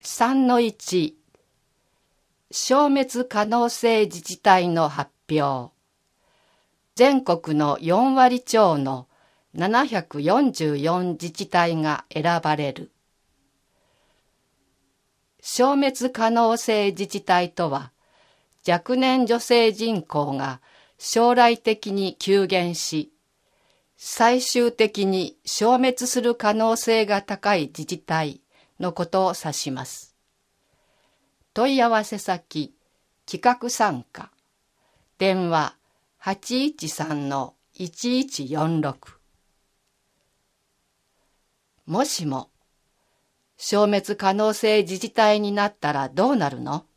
3-1 消滅可能性自治体の発表。全国の4割超の744自治体が選ばれる。消滅可能性自治体とは、若年女性人口が将来的に急減し、最終的に消滅する可能性が高い自治体のことを指します。問い合わせ先、企画参加、電話813-1146。もしも、消滅可能性自治体になったらどうなるの？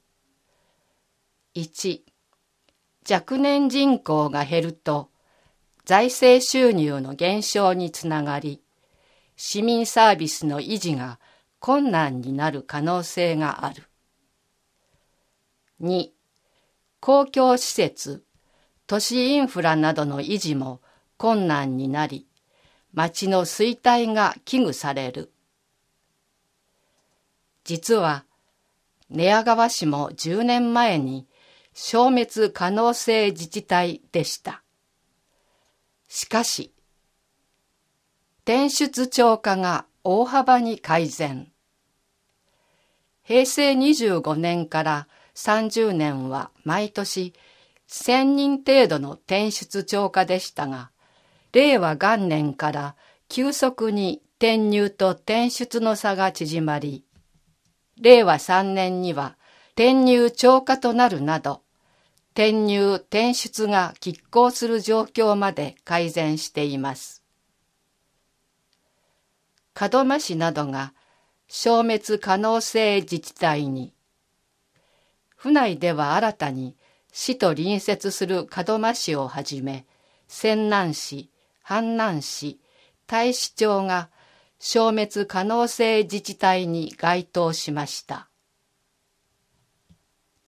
1. 若年人口が減ると、財政収入の減少につながり、市民サービスの維持が困難になる可能性がある。2. 公共施設、都市インフラなどの維持も困難になり、町の衰退が危惧される。実は、寝屋川市も10年前に消滅可能性自治体でした。しかし、転出超過が大幅に改善。平成25年から30年は毎年1000人程度の転出超過でしたが、令和元年から急速に転入と転出の差が縮まり、令和3年には転入超過となるなど、転入転出が拮抗する状況まで改善しています。門真市などが消滅可能性自治体に、府内では新たに市と隣接する門真市をはじめ、泉南市、阪南市、太子町が消滅可能性自治体に該当しました。